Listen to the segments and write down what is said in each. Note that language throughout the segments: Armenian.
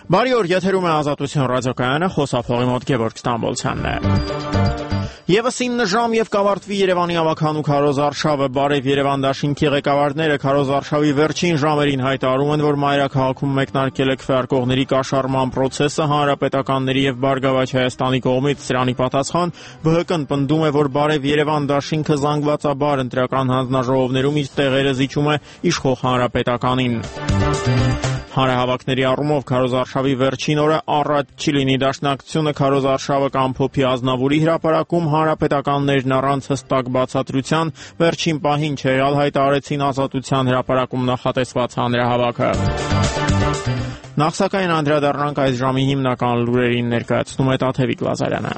Բարի օր, եթերում է Ազատություն ռադիոկայանը, խոսափողի մոտ Գևորգ Ստամբոլցյանն է։ Եվս 9 ժամ եւ կավարտվի Երևանի ավագանու Քարոզ Արշավը, բարև Երևան դաշինքի ղեկավարները Քարոզ Արշավի վերջին ժամերին հայտարարում են, որ մայրաքաղաքում մեկնարկել է քվեարկողների կաշառման process-ը հանրապետականների եւ Բարգավաճ Հայաստանի կողմից։ Սրանի պատասխան ԲՀԿ-ն պնդում է, որ բարև Երևան դաշինքը զանգվածաբար ընտրական հանձնաժողովներում իր տեղերը զիջում է իշխող հանրապետականին։ Հանրահավաքների առումով Քարոզ Արշավի վերջին օրը առաջ չի լինի դաշնակցությունը Քարոզ Արշավը կամփոփի Ազնավուրի հրապարակում հանրապետականներն առանց հստակ բացատրության վերջին պահին չեղյալ հայտարարեցին Ազատության հրապարակում նախատեսված հանրահավաքը։ Նախ սակայն անդրադառնանք այս ժամի հիմնական լուրերին, ներկայացնում է Տաթևիկ Լազարյանը։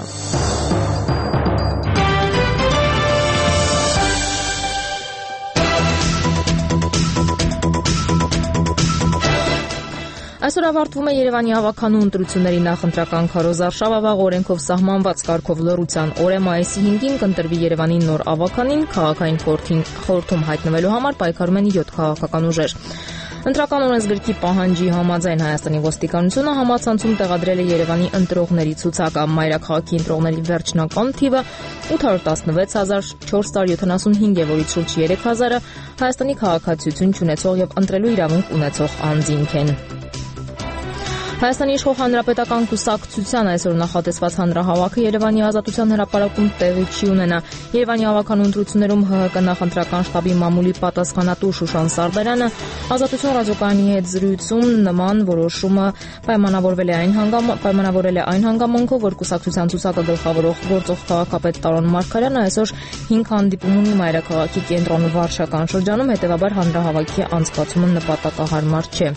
Այսօր ավարտվում է Երևանի ավագանու ընտրությունների նախընտրական Քարոզ Արշավը վաղ օրենքով սահմանված կարգով լռության օրը մայիսի 5-ին կընտրվի Երևանի նոր ավագանին, քաղաքային խորհրդում հայտնվելու համար պայքարում են 7 քաղաքական ուժեր։ Ընտրական օրենսգրքի պահանջի համաձայն Հայաստանի ոստիկանությունը համացանցում տեղադրել է Երևանի ընտրողների ցուցակը։ Մայրաքաղաքի ընտրողների վերջնական թիվը 816,475 է, որից շուրջ 3000-ը Հայաստանի քաղաքացիություն չունեցող եւ ընտրելու իրավունք ունեցող անձինք են։ Հայաստանի իշխող հանրապետական կուսակցության այսօր նախատեսված հանրահավաքը Երևանի Ազատության հրապարակում տեղի չի ունենա։ Երևանի ավագանու ընտրություններում ՀՀԿ նախընտրական շտաբի մամուլի պատասխանատու Շուշան Սարդարյանը Ազատություն ռադիոկայանի հետ զրույցում նման որոշումը պայմանավորել է այն հանգամանքով, որ կուսակցության ցուցակը գլխավորող գործող քաղաքապետ Տարոն Մարգարյանը այսօր 5 հանդիպում ունի մայրաքաղաքի կենտրոն վարշական շրջանում, հետևաբար հանրահավաքի անցկացումը նպատակահարմար չէ։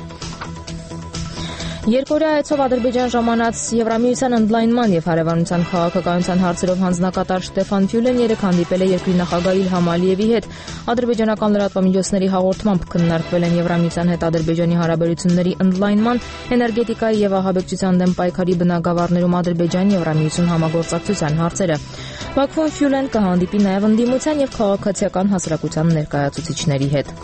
Երկօրյա այցով Ադրբեջան ժամանած Եվրամիության ընդլայնման եւ հարևանության քաղաքականության հարցերով հանձնակատար Շտեֆան Ֆյուլեն երեկ հանդիպել է երկրի նախագահ Իլհամ Ալիևի հետ։ Ադրբեջանական լրատվամիջոցների հաղորդմամբ քննարկվել են Եվրամիության հետ Ադրբեջանի հարաբերությունների ընդլայնման, էներգետիկայի եւ ահաբեկչության դեմ պայքարի բնագավառներում Ադրբեջան-Եվրամիություն համագործակցության հարցերը։ Բաքվում Ֆյուլեն կհանդիպի նաեւ ընդդիմության եւ քաղաքացիական հասարակության ներկայացուցիչների հետ։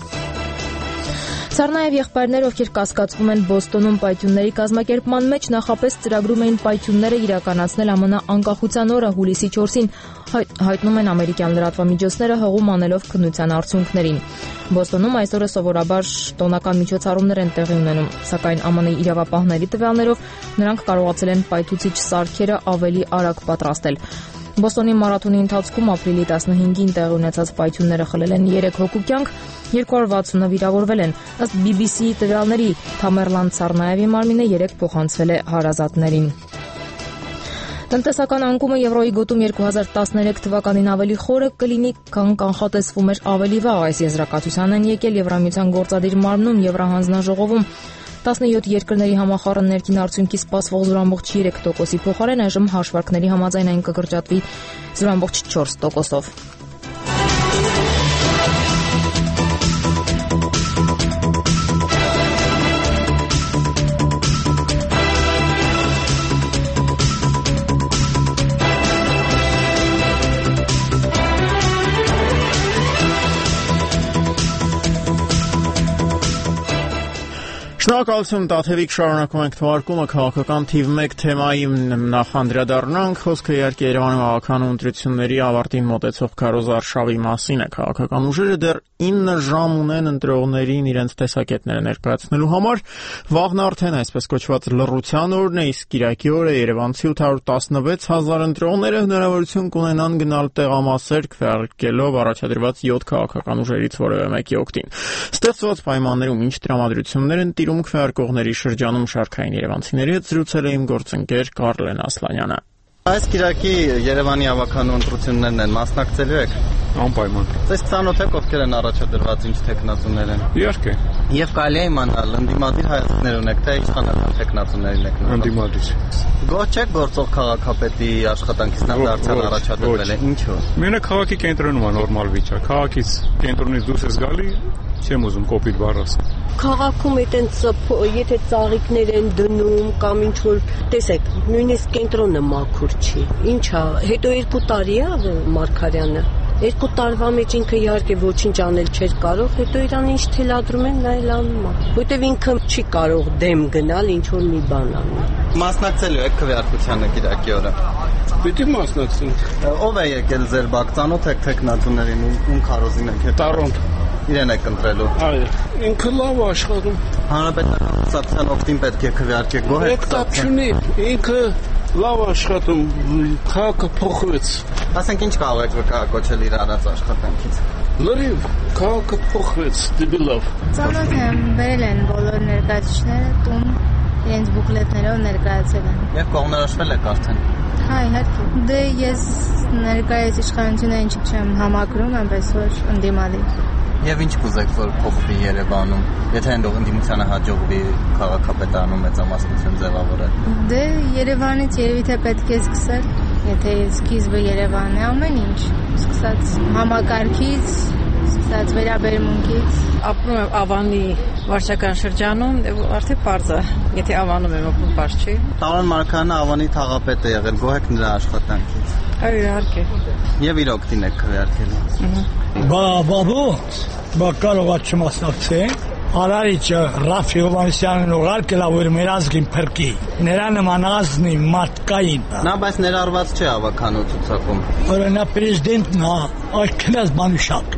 Սառնաև եղբայրներ, ովքեր կասկածվում են Բոստոնում պայթյունների կազմակերպման մեջ, նախապես ծրագրում էին պայթյունները իրականացնել ԱՄՆ անկախության օրը հուլիսի 4-ին, հայտնում են ամերիկյան լրատվամիջոցները հղում անելով քննության արդյունքներին։ Բոստոնում այսօրը սովորաբար տոնական միջոցառումներ են տեղի ունենում, սակայն ԱՄՆ իրավապահների տվյալներով նրանք կարողացել են պայթուցիչ սարքերը ավելի արագ պատրաստել։ Բոստոնի մարաթոնի ընթացքում ապրիլի 15-ին տեղի ունեցած պայթյունները խլել են 3 հոգու կյանք, 260-ը վիրավորվել են։ Ըստ BBC-ի տվյալների, Թամերլան Սառնաևի մարմինը 3 փոխանցվել է հարազատներին։ Տնտեսական անկումը եվրոյի գոտում 2013 թվականին ավելի խորը կլինի, քան կանխատեսվում էր ավելի վաղ։ Այս եզրակացության են եկել Եվրամիության գործադիր մարմնում Եվրահանձնաժողովում 17 երկրների համախառն ներքին արդյունքի սպասվող 0.3%-ի փոխարեն այժմ հաշվարկների համաձայն այն կկրճատվի 0.4%-ով։ Շնորհակալություն Տաթևիկ, շարունակում ենք թողարկումը քաղաքական թիվ 1 թեմայի նախ անդրադառնանք, խոսքը իհարկե Երևանում ավագանու ընտրությունների ավարտին մոտեցող Քարոզ Արշավի մասին է։ Քաղաքական ուժերը դեռ 9 ժամ ունեն ընտրողներին իրենց տեսակետները ներկայացնելու համար։ Վաղն արդեն այսպես կոչված լռության օրն է, իսկ կիրակի օրը երևանցի 816,000 ընտրողները հնարավորություն կունենան գնալ տեղամասեր քվեարկելով առաջադրված 7 քաղաքական ուժերից որևէ մեկի օգտին։ Ստեղծված պայմաններում ինչ տրամադրություններ են տիրում քվեարկողների շրջանում, շարքային երևանցիների հետ զրուցել է իմ գործընկեր Կարլեն Ասլանյանը։ Այս կիրակի Երևանի ավագանու ընտրություններն են, մասնակցելու եք։ Անպայման։ Ձեզ ծանոթ եք ովքեր են առաջադրված, ինչ տեխնացուներ են։ Իհարկե։ Եվ կարելի է իմանալ, ընդդիմադիր հայացքներ ունեք, թե իշխանական տեխնացուներին եք։ Ընդդիմադիր։ Գոհ չեք գործող քաղաքապետի աշխատանքից նա դարձյալ առաջադրվել է, ինչու՞։ Մենակ քաղաքի կենտրոնում է նորմալ վիճակ։ Քաղաքից կենտրոնից դուրս ես գալի, չեմ ուզում կոպիտ բառ ասել։ Քաղաքում այտենց եթե ծաղիկներ են դնում կամ ինչ որ տեսեք, նույնիսկ կենտրոնը մաքուր չի։ Ինչա, հետո 2 տարի է Մարգարյանը։ 2 տարվա մեջ ինքը իհարկե ոչինչ անել չէր կարող, հետո իրան ինչ թելադրում են, նա էլ անում է։ Որտեւ ինքը չի կարող դեմ գնալ ինչ որ մի բան անի։ Մասնակցելու եք քվեարկությանը Կիրակի օրը։ Պիտի մասնակցենք։ Ով է եկել ձեր բակ, ծանոթ եք տեխնատուներին ում քարոզին եք հետ։ Տարոն։ Իրեն եք ընտրելու։ Այո։ Ինքը լավ աշխատում։ Հանրապետական կուսակցության օգտին պետք է քվեարկեք, գոհ եք։ Պետքությունի ինքը լավ աշխատում, քաղաքը փոխվեց։ Ասենք ինչ կարող եք վկայակոչել իր արած աշխատանքից։ Լրիվ քաղաքը փոխվեց, դեպի լավ։ Ծանոթ եմ, բերել են բոլոր ներկայացուցիչները տուն, իրենց բուկլետներով ներկայացել են։ Եվ կողմնորոշվել եք արդեն։ Հա, իհարկե։ Դե ես ներկայացուցիչ իշխանությունը ինչ չեմ համակրում, այնպես որ ընդդիմադիր։ Եվ ինչ կուզեք, որ փոխվի Երևանում, եթե ընդդիմությանը հաջողվի քաղաքապետարանում մեծամասնություն ձևավորել։ Դե Երևանից երևի թե պետք է սկսել, եթե սկիզբը Երևանն է, ամեն ինչ, սկսած համակարգից, սկսած վերաբերմունքից։ Ապրում եմ Ավանի վարչական շրջանում, արդեն պարզ է, եթե Ավանում եմ, ապրում պարզ չի։ Տարոն Մարգարյանը Ավանի թաղապետ է եղել, գոհ եք նրա աշխատանքից։ Այո, իհարկե։ Եվ իր օգտին եք քվեարկելու։ Բա կարողա չմասնակցենք։ Արարիչը Ռաֆի Հովհաննիսյանն ուղարկել է, որ մեր ազգին փրկի։ Նրա նման ազնի մարդկային։ Նա բայց ներառված չէ ավականու ցուցակում։ Որը նա պրեզիդենտն է, այս քնած բանուշակ։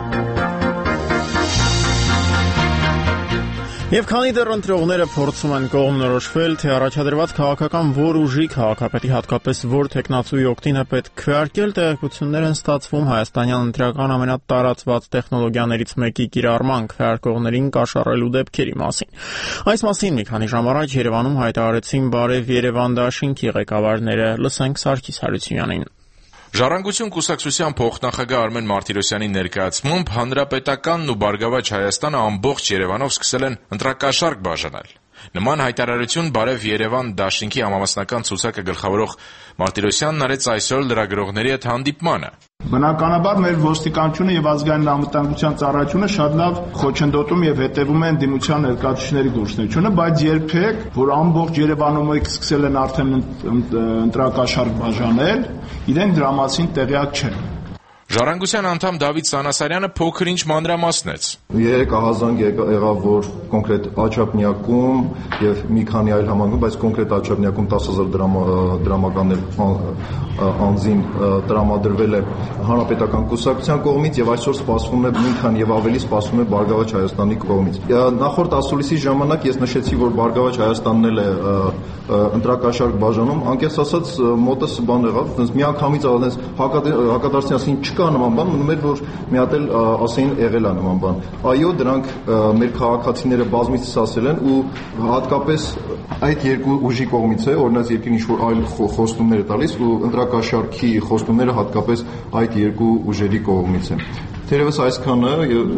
Եվ քանի դեռ ընտրողները փորձում են կողմնորոշվել, թե առաջադրված քաղաքական որ ուժի քաղաքապետի հատկապես որ տեխնացուի օգտին է պետք քվեարկել, տեղեկություններ են ստացվում հայաստանյան ընտրական ամենատարածված տեխնոլոգիաներից մեկի կիրառման քվեարկողներին կաշառելու դեպքերի մասին։ Այս մասին մի քանի ժամ առաջ Երևանում հայտարարեցին Բարև Երևան դաշինքի ղեկավարները, լսենք Սարգիս Հարությունյանին։ Ժառանգություն կուսակցության փոխնախագահ Արմեն Մարտիրոսյանի ներկայացմամբ Հանրապետականն ու Բարգավաճ Հայաստանը ամբողջ Երևանով սկսել են ընտրակաշառք բաժանել։ Նման հայտարարություն Բարև Երևան դաշինքի համամասնական ցուցակը գլխավորող Մարտիրոսյանն արեց այսօր լրագրողների հետ հանդիպմանը։ Բնականաբար մեր ոստիկանությունը եւ ազգային անվտանգության ծառայությունը շատ լավ խոչընդոտում եւ հետեւում են դիմության ներկայացուցիչների գործունեությունը, բայց երբեք, որ ամբողջ Երևանում սկսել են արդեն ընտրակաշառք բաժանել, իրենք դրա մասին տեղյակ չեն։ Ժառանգության անդամ Դավիթ Սանասարյանը փոքր-ինչ մանրամասնեց։ Երեք ահազանգ եղավ, որ կոնկրետ Աչափնյակում եւ մի քանի այլ համայնքում, բայց կոնկրետ Աչափնյակում 10,000 դրամականներ անձին տրամադրվել է Հանրապետական կուսակցության կողմից եւ այսօր սպասվում է նույնքան եւ ավելի սպասվում է Բարգավաճ Հայաստանի կողմից։ Նախորդ ասուլիսի ժամանակ ես նշեցի, որ Բարգավաճ Հայաստանն էլ է ընտրակաշառք բաժանում, անկեղծ ասած մոտս բան եղավ, միանգամից ասես հակադարձին ասին չկա նման բան, մնում էր որ մի հատ էլ ասեին եղել է նման բան։ Այո, դրանք մեր քաղաքացիները բազմիցս ասել են ու հատկապես այդ երկու ուժի կողմից է, օրինակ երկին ինչ որ այլ խոստումներ է տալիս ու ընտրակաշառքի խոստումները հատկապես այդ երկու ուժերի կողմից են։ Թերևս այսքանը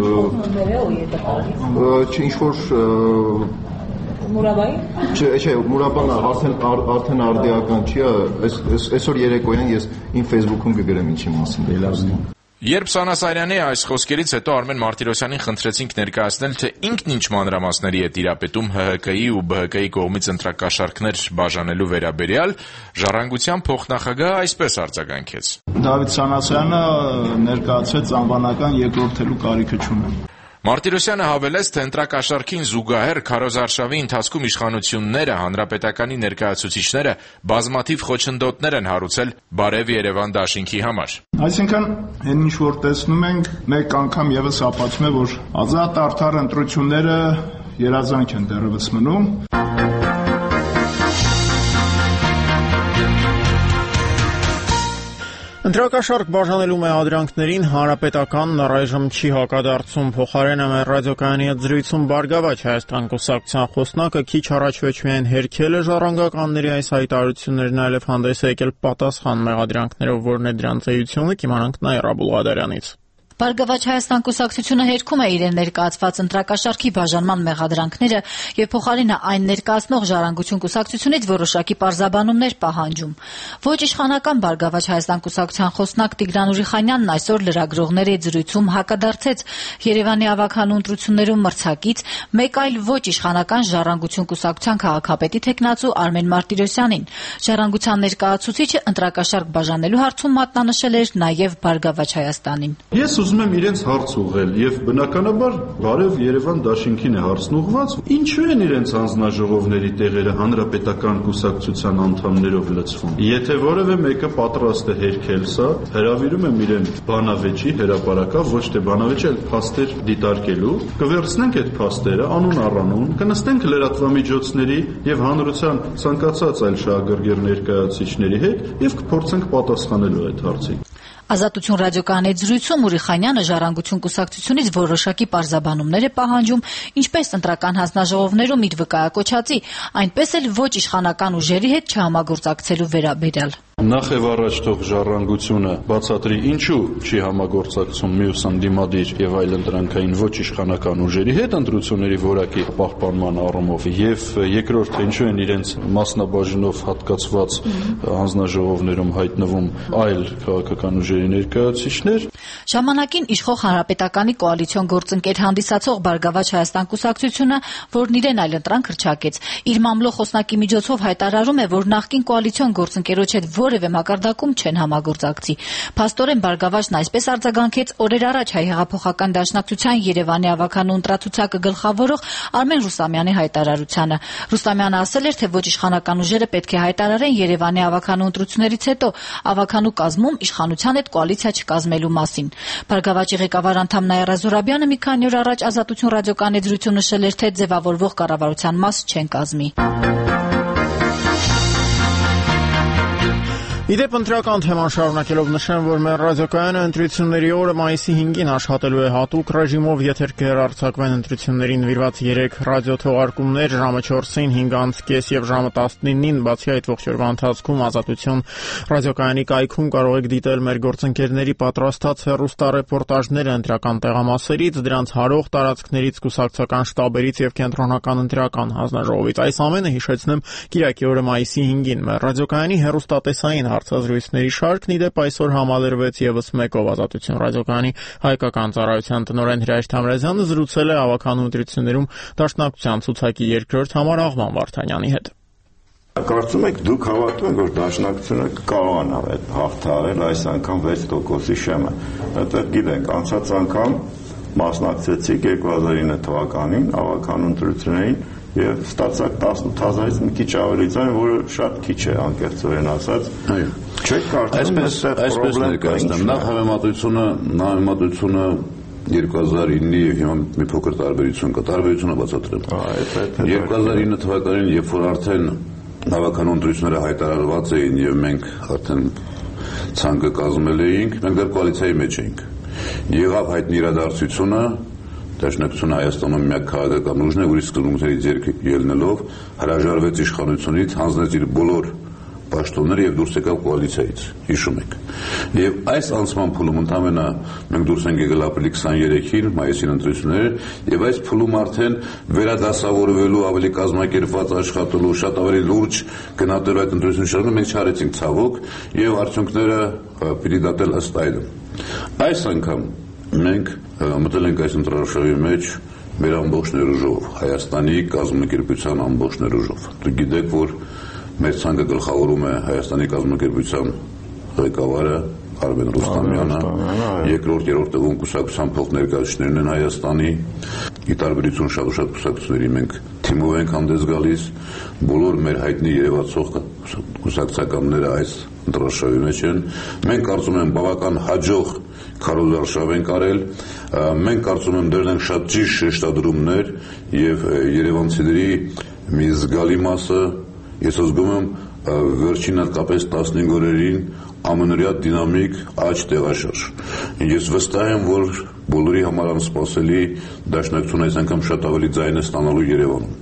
ինչ որ Չէ, Մուրաբանը արդեն արդիական չի, այսօր երեկոյան ես իմ Facebook-ում կգրեմ ինչի մասին։ Երբ Սանասարյանի այս խոսքերից հետո Արմեն Մարտիրոսյանին խնդրեցինք ներկայացնել, թե ինքն ինչ մանրամասների է տիրապետում ՀՀԿ-ի ու ԲՀԿ-ի կողմից ընտրակաշառքներ բաժանելու վերաբերյալ, Ժառանգության փոխնախագահը այսպես արձագանքեց։ Դավիթ Սանասարյանը ներկայացրեց անվանական երկրորդելու կարիքը չունեն։ Մարտիրոսյանը հավելեց, թե ընտրակաշառքին զուգահեռ քարոզարշավի ընթացքում իշխանությունները, հանրապետականի ներկայացուցիչները բազմաթիվ խոչընդոտներ են հարուցել Բարև Երևան դաշինքի համար։ Այսինքն, այն ինչ որ տեսնում ենք, մեկ անգամ եւս ապացուցում է, որ ազատ արդար ընտրությունները երազանք են դեռևս մնում։ Ընտրակաշառք բաժանելու մեղադրանքներին Հանրապետականն առայժմ չի հակադարձում, փոխարենը մեր ռադիոկայանի հետ զրույցում Բարգավաճ Հայաստան կուսակցության խոսնակը քիչ առաջ ոչ միայն հերքել է ժառանգականների այս հայտարարություններն, այլև հանդես է եկել պատասխան մեղադրանքներով, որն է դրանց էությունը, կիմանանք Նաիրա Բուլղադարյանից։ Բարգավաճ Հայաստան կուսակցությունը հերքում է իրեն ներկայացված ընտրակաշառքի բաժանման մեղադրանքները եւ փոխարինը այն ներկայացնող Ժառանգություն կուսակցությունից որոշակի պարզաբանումներ պահանջում։ Ոչ իշխանական Բարգավաճ Հայաստան կուսակցության խոսնակ Տիգրան Ուրիխանյանն այսօր լրագրողների զրույցում հակադարձեց Երևանի ավագանու ընտրություններում մրցակից մեկ այլ ոչ իշխանական Ժառանգություն կուսակցության քաղաքապետի թեկնածու Արմեն Մարտիրոսյանին։ Ժառանգության ներկայացուցիչը ընտրակաշառք բաժանելու հարցում մատնանշել էր նաեւ Բարգավաճ Հայաստանին։ Ուզում եմ իրենց հարց ուղղել եւ բնականաբար Բարև Երևան դաշինքին է հարցն ուղղված, ինչու են իրենց հանձնաժողովների տեղերը հանրապետական կուսակցության անդամներով լցվում։ Եթե որևէ մեկը պատրաստ է հերքել սա, հրավիրում եմ իրեն բանավեճի հրապարակավ, ոչ թե բանավեճ, այլ փաստեր դիտարկելու, կվերցնենք այդ փաստերը անուն առանուն, կնստենք լրատվամիջոցների եւ հանրության ցանկացած այլ շահագրգիռ ներկայացուցիչների հետ եւ կփորձենք պատասխանելու այդ հարցին։ Ազատություն ռադիոկայանի զրույցում Ուրիխանյանը Ժառանգություն կուսակցությունից որոշակի պարզաբանումներ է պահանջում, ինչպես ընտրական հանձնաժողովներում իր վկայակոչածի, այնպես էլ ոչ իշխանական ուժերի հետ չհամագործակցելու վերաբերյալ։ Նախ եւ առաջ թող Ժառանգությունը բացատրի ինչու չի համագործակցում մյուս ընդդիմադիր եւ այլ ընտրանքային ոչ իշխանական ուժերի հետ ընտրությունների որակի պահպանման առումով եւ երկրորդ ինչու են իրենց մասնաբաժնով հատկացված հանձնաժողովներում հայտնվում այլ քաղաքական ուժերի ներկայացուցիչներ։ Ժամանակին իշխող Հանրապետականի կոալիցիոն գործընկեր հանդիսացող Բարգավաճ Հայաստան կուսակցությունը, որն իրեն այլ ընտրանք հռչակեց, իր մամլո խոսնակի միջոցով հայտարարում է, որ նախկին կոալիցիոն գործընկերոջ հետ որևէ մակարդակում չեն համագործակցի։ Փաստորեն Բարգավաճն այսպես արձագանքեց օրեր առաջ Հայ հեղափոխական դաշնակցության Երևանի ավագանու ընտրացուցակը գլխավորող Արմեն Ռուստամյանի հայտարարությանը։ Ռուստամյանը ասել էր, թե ոչ իշխանական ուժերը պետք է հայտարարեն Երևանի ավագանու ընտրություններից հետո ավագանու կազմում իշխանության հետ կոալիցիա չկազմելու մասին։ Բարգավաճի ղեկավար անդամ Նաիրա Զուրաբյանը մի քանի օր առաջ Ազատություն ռադիոկայանի զրույցում նշել էր, թե ձևավորվող կառավարության մաս չեն կազմի։ Իդեպ ընտրական թեման շարունակելով նշեմ, որ մեր ռադիոկայանը ընտրությունների օրը մայիսի 5-ին աշխատելու է հատուկ ռեժիմով, եթե կհեռարձակվեն ընտրություններին նվիրված 3 ռադիոթողարկումներ ժամը 4-ին, 5:30 եւ ժամը 19-ին, բացի այդ ողջ օրվա ընթացքում Ազատություն ռադիոկայանի կայքում կարող եք դիտել մեր գործընկերների պատրաստած հեռուստառեպորտաժները ընտրական տեղամասերից, դրանց հարող տարածքներից, կուսակցական շտաբերից եւ կենտրոնական ընտրական հանձնաժողովից։ Այս ամենը հիշեցնեմ Կիրակի օրը մայիսի 5-ին մեր ռադիոկայանի հեռուստատեսային հարցազրույցների շարքն իդեպ այսօր համալրվեց եւս մեկով Ազատություն ռադիոկայանի հայկական ծառայության տնօրեն Հրաշ Թամրազյանը զրուցել է ավագանու ընտրություններում Դաշնակցության ցուցակի երկրորդ համար Աղման Վարդանյանի հետ։ Կարծում եք դուք հավատում եք, որ Դաշնակցությունը կարողանա այդ հաղթահարել այս անգամ 6%-ի շեմը։ Այդտեղ գիտենք, անցած անգամ մասնակցեցիք 2009 թվականին ավագանու ընտրություններին եւ ստացակ 18000-ից մի քիչ ավելի ձայն, որը շատ քիչ է անկեղծորեն ասած։ Այո։ Չեք կարծում այսպես ներկայացնեմ, նախ համեմատությունը 2009-ի եւ հիմա մի փոքր տարբերություն կա, տարբերությունը բացատրեմ։ 2009 թվականին, երբ որ արդեն հավաքանու ընտրությունները հայտարարված էին եւ մենք արդեն ցանկը կազմել էինք, մենք դեռ կոալիցիայի մեջ էինք։ Եղավ հայտնի իրադարձությունը, Դաշնակցությունը Հայաստանում միակ քաղաքական ուժն է, որի սկզբունքներից ձեռք ելնելով հրաժարվեց իշխանությունից, հանձնեց իր բոլոր պաշտոնները եւ դուրս եկավ կոալիցիայից, հիշում եք։ Եվ այս անցման փուլում ընդհանրապես մենք դուրս ենք եկել ապրիլի 23-ին, մայիսին ընտրություններ, եւ այս փուլում արդեն վերադասավորվելու, ավելի կազմակերպված աշխատելու, շատ ավելի լուրջ գնահատելու այդ ընտրությունների շրջանում մենք չարեցինք ցավոք եւ արդյունքները պիտի դատել ըստ այդմ։ Այս անգամ մենք մտել ենք այս ընտրարշավի մեջ մեր ամբողջ ներուժով, Հայաստանի կազմակերպության ամբողջ ներուժով։ Դուք գիտեք, որ մեր ցանկը գլխավորում է Հայաստանի կազմակերպության ղեկավարը Արմեն Ռուստամյանը, երկրորդ, երրորդ տևում կուսակցության փոխներկայացուցիչներն են Հայաստանի, ի տարբերություն շատ կուսակցությունների մենք թիմով ենք հանդես գալիս, բոլոր մեր հայտնի երևացող կուսակցականները այս ընտրարշավի մեջ են։ Մենք կարծում եմ բավական հաջող քարոզարշավ ենք արել, մենք կարծում եմ դրել ենք շատ ճիշտ շեշտադրումներ եւ երևանցիների մի զգալի մասը, ես զգում եմ վերջին հատկապես 15 օրերին ամենօրյա դինամիկ աճ տեղաշարժ։ Ես վստահ եմ, որ բոլորի համար անսպասելի Դաշնակցությունը այս անգամ շատ ավելի ձայն է ստանալու Երևանում։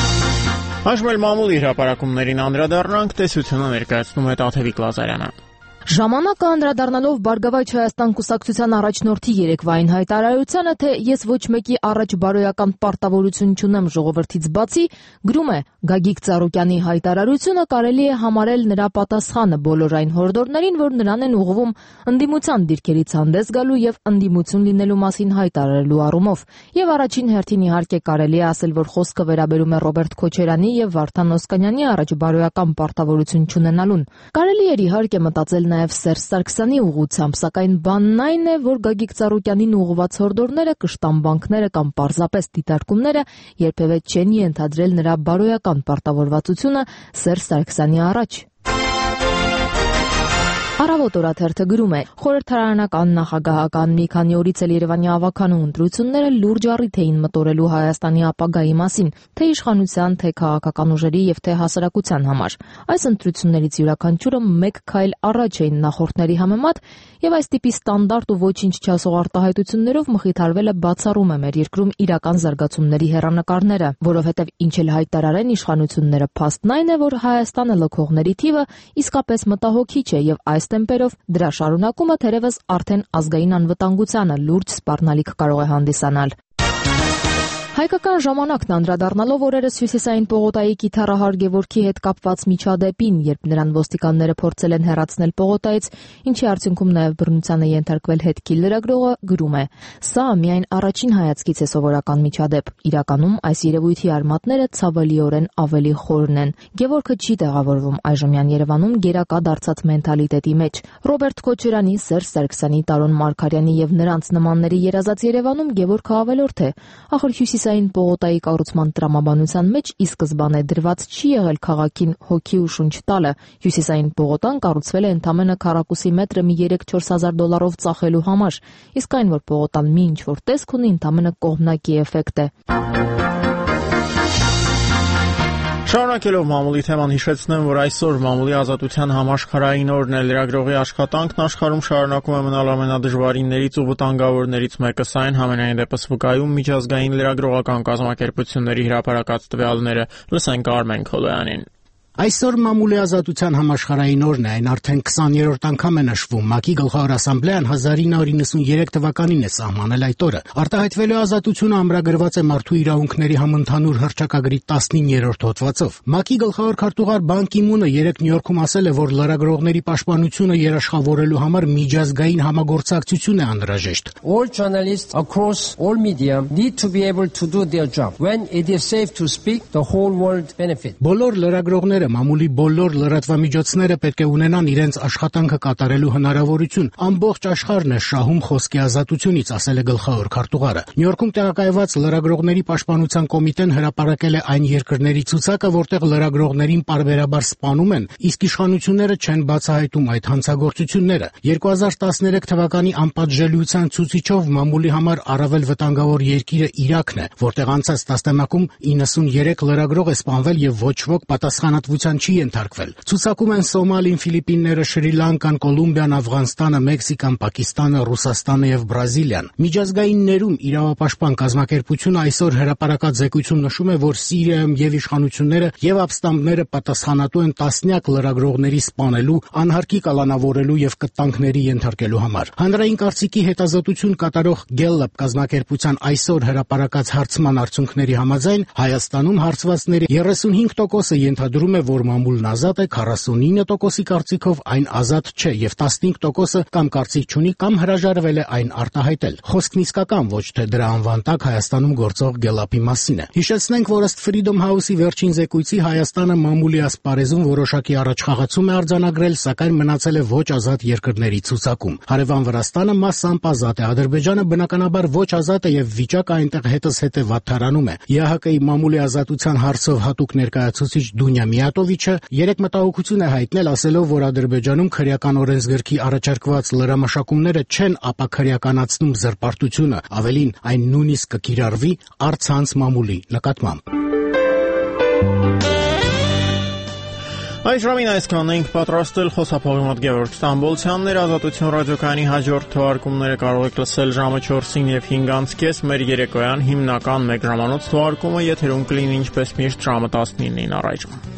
Այժմ էլ մամուլի հրապարակումներին անդրադառնանք, տեսությունը ներկայացնում է Տաթևիկ Լազարյանը։ Ժամանակը անդրադառնալով Բարգավաճ Հայաստան կուսակցության առաջնորդի երեկվային հայտարարությանը, թե ես ոչ մեկի առաջ բարոյական պարտավորություն չունեմ ժողովրդից բացի, գրում է Գագիկ Ծառուկյանի հայտարարությունը կարելի է համարել նրա պատասխանը բոլոր այն հորդորներին, որ նրան են ուղղվում ընդդիմության դիրքերից հանդես գալու եւ ընդդիմություն լինելու մասին հայտարարելու առումով։ Եվ առաջին հերթին իհարկե կարելի է ասել, որ խոսքը վերաբերում է Ռոբերտ Քոչարյանի եւ Վարդան Օսկանյանի առաջ բարոյական պարտավորություն չունենալուն։ Կարելի էր իհարկե մտածել նաև Սերժ Սարգսյանի ուղղությամբ, սակայն բանն այն է, որ Գագիկ Ծառուկյանին ուղղված հորդորները, կշտամբանքները կամ պարզապես դիտարկումները երբևէ չեն ենթադրել նրա բարոյական պարտավորվածությունը Սերժ Սարգսյանի առաջ։ Առավոտ օրաթերթը գրում է. խորհրդարանական նախագահական մի քանի օրից էլ Երևանի ավականու ընտրությունները լուրջ առիթ էին մտորելու Հայաստանի ապագայի մասին, թե իշխանության, թե քաղաքական ուժերի եւ թե հասարակության համար։ Այս ընտրություններից յուրաքանչյուրը մեկ քայլ առաջ էին նախորդների համեմատ, եւ այս տիպի ստանդարտ ու ոչինչ չասող արտահայտություններով մխիթարվելը բացառում է մեր երկրում իրական զարգացումների հեռանկարները, որովհետեւ ինչ էլ հայտարարեն իշխանությունները, փաստն այն է, որ Հայաստանը լքողների թիվը իսկապես մտահոգիչ է եւ այս տեմպերով դրա շարունակումը թերևս արդեն ազգային անվտանգությանը լուրջ սպառնալիք կարող է հանդիսանալ։ Հայկական ժամանակն անդրադառնալով օրերս Հյուսիսային պողոտայի կիթառահար Գևորգի հետ կապված միջադեպին, երբ նրան ոստիկանները փորձել են հեռացնել պողոտայից, ինչի արդյունքում նաև բռնությանը ենթարկվել հետքի լրագրողը, գրում է. «Սա միայն առաջին հայացքից է սովորական միջադեպ։ Իրականում այս երևույթի արմատները ցավալիորեն ավելի խորն են։ Գևորգը չի տեղավորվում այժմյան Երևանում գերակա դարձած մենթալիտետի մեջ։ Ռոբերտ Քոչարյանի, Սերժ Սարգսյանի, Տարոն Մարգարյանի եւ նրանց նմանների երազած Երևանում Գևորգը ավելորդ է։ Ախր Հյուսիսային պողոտայի կառուցման տրամաբանության մեջ ի սկզբանե դրված չի եղել քաղաքին հոգի ու շունչ տալը։ Հյուսիսային պողոտան կառուցվել է ընդամենը քառակուսի մետրը մի 3-4 հազար դոլարով ծախելու համար, իսկ այն, որ պողոտան մի ինչ-որ տեսք ունի, ընդամենը կողմնակի էֆեկտ է»։ Շարունակելով մամուլի թեման հիշեցնեմ, որ այսօր մամուլի ազատության համաշխարհային օրն է։ Լրագրողի աշխատանքն աշխարհում շարունակում է մնալ ամենադժվարիններից ու վտանգավորներից մեկը, սա այն համենայն դեպս վկայում միջազգային լրագրողական կազմակերպությունների հրապարակած տվյալները։ Լսենք Արմեն Քոլոյանին։ Այսօր մամուլի ազատության համաշխարհային օրն է, այն արդեն 20-րդ անգամ է նշվում։ ՄԱԿ-ի գլխավոր ասամբլեան 1993 թվականին է սահմանել այդ օրը։ Արտահայտվելու ազատությունը ամրագրված է Մարդու իրավունքների համընդհանուր հռչակագրի 19-րդ հոդվածով։ ՄԱԿ-ի գլխավոր քարտուղար Բան Կի Մունը երեկ Նյու-Յորքում ասել է, որ լրագրողների պաշտպանությունը երաշխավորելու համար միջազգային համագործակցություն է անհրաժեշտ։ All journalists across all media need to be able to do their job. When it is safe to speak, the whole world benefits. Բոլոր լրագրողները, մամուլի բոլոր լրատվամիջոցները պետք է ունենան իրենց աշխատանքը կատարելու հնարավորություն։ Ամբողջ աշխարհն է շահում խոսքի ազատությունից, ասել է գլխավոր քարտուղարը։ Նյու-Յորքում տեղակայված լրագրողների պաշտպանության կոմիտեն հրապարակել է այն երկրների ցուցակը, որտեղ լրագրողներին պարբերաբար սպանում են, իսկ իշխանությունները չեն բացահայտում այդ հանցագործությունները։ 2013 թվականի անպատժելիության ցուցիչով մամուլի համար առավել վտանգավոր երկիրը Իրաքն է, որտեղ անցած տասնամյակում 93 լրագրող է սպանվել եւ ոչ ոք պատասխանատվության չի ենթարկվել։ Ցուցակում են Սոմալին, Ֆիլիպինները, Շրի Լանկան, Կոլումբիան, Աֆղանստանը, Մեքսիկան, Պակիստանը, Ռուսաստանը եւ Բրազիլիան։ Միջազգային ներում իրավապաշտպան կազմակերպությունը այսօր հրապարակած զեկույցում նշում է, որ Սիրիայում եւ իշխանությունները եւ ապստամբները պատասխանատու են տասնյակ լրագրողների սպանելու, անհարկի կալանավորելու եւ կտանքների ենթարկելու համար։ Հանրային կարծիքի հետազոտություն կատարող Gallup կազմակերպության այսօր հրապարակած հարցման արդյունքների համաձայն Հայաստանում հարցվածների 35%-ը ենթադրում է, որ մամուլն ազատ է, 49%-ի կարծիքով այն ազատ չէ եւ 15%-ը կամ կարծիք չունի կամ հրաժարվել է այն արտահայտել։ Խոսքն իսկական, ոչ թե դրա անվան տակ Հայաստանում գործող Gallup-ի մասին է։ Հիշեցնենք, որ ըստ Freedom House-ի վերջին զեկույցի Հայաստանը մամուլի ասպարեզում որոշակի առաջխաղացում է արձանագրել, սակայն մնացել է ոչ ազատ երկրների ցուցակում։ Հարևան Վրաստանը մասամբ ազատ է, Ադրբեջանը բնականաբար ոչ ազատ է եւ վիճակը այնտեղ հետզհետե վատթարանում է։ ԵԱՀԿ-ի մամուլի ազատության հարցով հատուկ ներկայացուցիչ Դունյա Միատովիչը երեք մտահոգություն է հայտնել, ասելով, որ Ադրբեջանում քրեական օրենսգրքի առաջարկված լրամշակումները չեն ապաքրեականացնում զրպարտությունը, ավելին այն նույնիսկ կկիրառվի առցանց մամուլի նկատմամբ։ Այս ժամին այսքանն ենք պատրաստել խոսափողի մոտ Գևորգ Ստամբոլցյանն էր։ Ազատություն ռադիոկայանի հաջորդ թողարկումները կարող եք լսել ժամը 4-ին եւ 5:30 մեր երեկոյան հիմնական 1 ժամանոց թողարկումը եթերում կլինի ինչպես միշտ ժամը 19-ին առայժմ։